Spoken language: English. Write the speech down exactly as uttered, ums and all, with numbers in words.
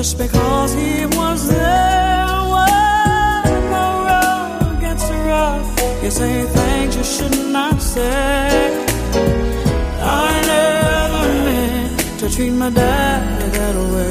just because he was there when the road gets rough. You say things you should not say. I never meant to treat my dad that way.